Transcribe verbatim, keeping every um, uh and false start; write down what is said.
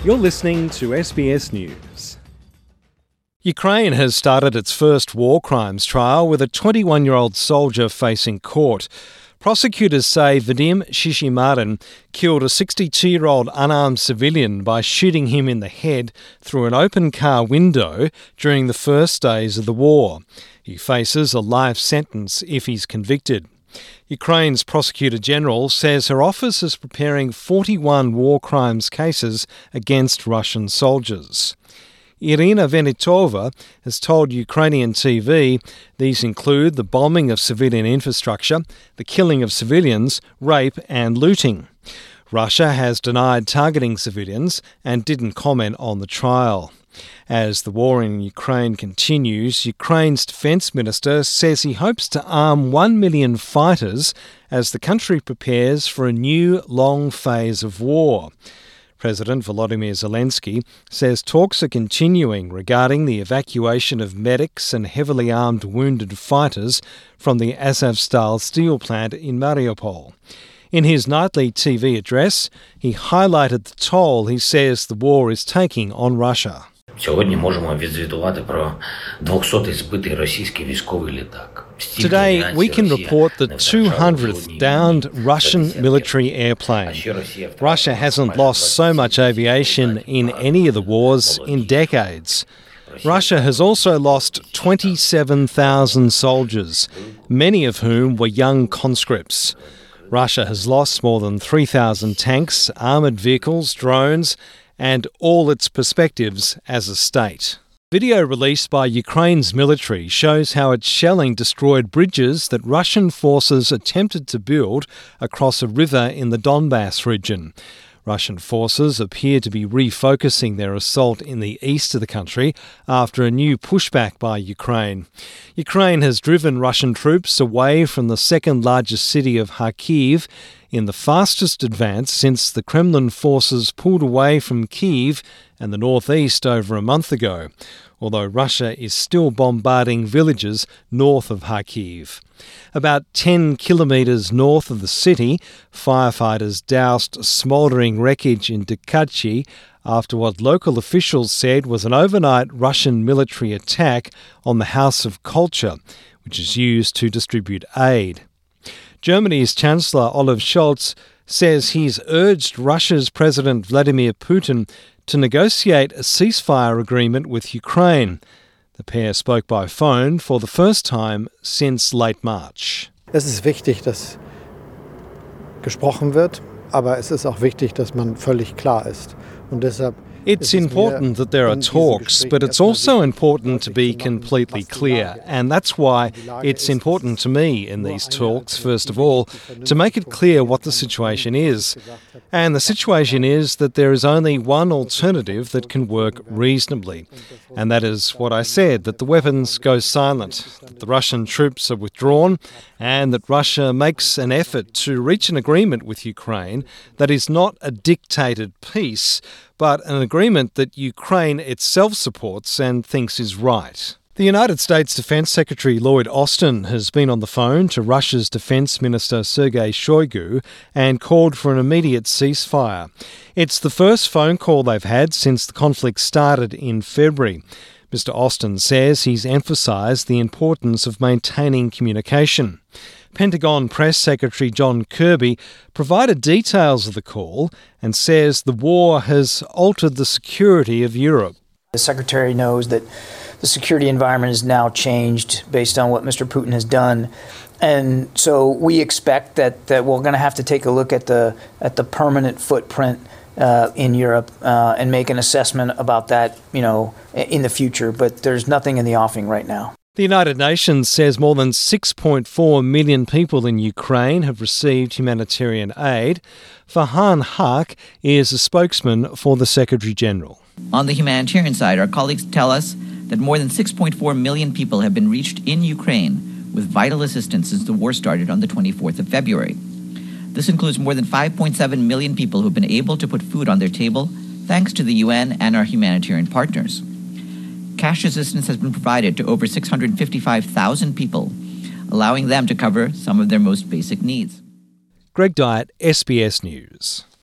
You're listening to S B S News. Ukraine has started its first war crimes trial with a twenty-one-year-old soldier facing court. Prosecutors say Vadim Shishimarin killed a sixty-two-year-old unarmed civilian by shooting him in the head through an open car window during the first days of the war. He faces a life sentence if he's convicted. Ukraine's Prosecutor General says her office is preparing forty-one war crimes cases against Russian soldiers. Irina Venitova has told Ukrainian T V these include the bombing of civilian infrastructure, the killing of civilians, rape and looting. Russia has denied targeting civilians and didn't comment on the trial. As the war in Ukraine continues, Ukraine's defence minister says he hopes to arm one million fighters as the country prepares for a new long phase of war. President Volodymyr Zelensky says talks are continuing regarding the evacuation of medics and heavily armed wounded fighters from the Azovstal steel plant in Mariupol. In his nightly T V address, he highlighted the toll he says the war is taking on Russia. Сьогодні можемо відзвітувати про двохсотий збитий російський військовий літак. Today, we can report the two hundredth downed Russian military airplane. Russia hasn't lost so much aviation in any of the wars in decades. Russia has also lost twenty-seven thousand soldiers, many of whom were young conscripts. Russia has lost more than three thousand tanks, armoured vehicles, drones, and all its perspectives as a state. Video released by Ukraine's military shows how its shelling destroyed bridges that Russian forces attempted to build across a river in the Donbass region. Russian forces appear to be refocusing their assault in the east of the country after a new pushback by Ukraine. Ukraine has driven Russian troops away from the second largest city of Kharkiv in the fastest advance since the Kremlin forces pulled away from Kyiv and the northeast over a month ago, although Russia is still bombarding villages north of Kharkiv. About ten kilometres north of the city, firefighters doused smouldering wreckage in Dikachi after what local officials said was an overnight Russian military attack on the House of Culture, which is used to distribute aid. Germany's Chancellor Olaf Scholz says he's urged Russia's President Vladimir Putin to negotiate a ceasefire agreement with Ukraine. The pair spoke by phone for the first time since late March. Es ist wichtig, dass gesprochen wird, aber es ist auch wichtig, dass man völlig klar ist. Und deshalb It's important that there are talks, but it's also important to be completely clear. And that's why it's important to me in these talks, first of all, to make it clear what the situation is. And the situation is that there is only one alternative that can work reasonably. And that is what I said, that the weapons go silent, that the Russian troops are withdrawn, and that Russia makes an effort to reach an agreement with Ukraine that is not a dictated peace, but an agreement that Ukraine itself supports and thinks is right. The United States Defense Secretary Lloyd Austin has been on the phone to Russia's Defense Minister Sergei Shoigu and called for an immediate ceasefire. It's the first phone call they've had since the conflict started in February. Mister Austin says he's emphasised the importance of maintaining communication. Pentagon Press Secretary John Kirby provided details of the call and says the war has altered the security of Europe. The Secretary knows that the security environment is now changed based on what Mister Putin has done. And so we expect that, that we're going to have to take a look at the at the permanent footprint uh, in Europe uh, and make an assessment about that, you know, in the future. But there's nothing in the offing right now. The United Nations says more than six point four million people in Ukraine have received humanitarian aid. Farhan Haq is a spokesman for the Secretary-General. On the humanitarian side, our colleagues tell us that more than six point four million people have been reached in Ukraine with vital assistance since the war started on the twenty-fourth of February. This includes more than five point seven million people who have been able to put food on their table thanks to the U N and our humanitarian partners. Cash assistance has been provided to over six hundred fifty-five thousand people, allowing them to cover some of their most basic needs. Greg Dyett, S B S News.